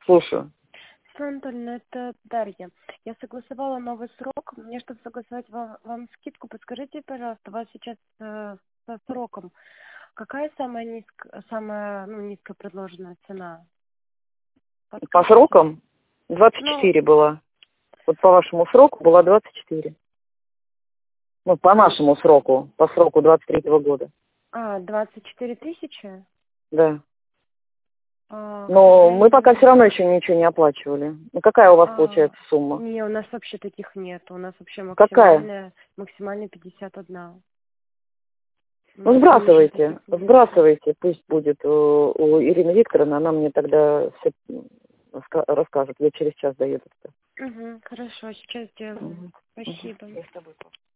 Слушаю. Светлана Анатольевна, это Дарья. Я согласовала новый срок. Мне, чтобы согласовать вам скидку, подскажите, пожалуйста, у вас сейчас со сроком какая самая низкая предложенная цена? По Подскажите. срокам 24 была. Вот по вашему сроку была 24. Ну, по нашему сроку, по сроку 23-го года. 24 тысячи? Да. К Но мы пока сожалению. все равно еще ничего не оплачивали. Ну, какая у вас получается сумма? Не, у нас вообще таких нет. У нас вообще Какая? максимальная 51. Ну, сбрасывайте, пусть будет у Ирины Викторовны, она мне тогда все расскажет. Я через час доеду. Угу, хорошо, сейчас сделаю. Угу. Спасибо. Я с тобой.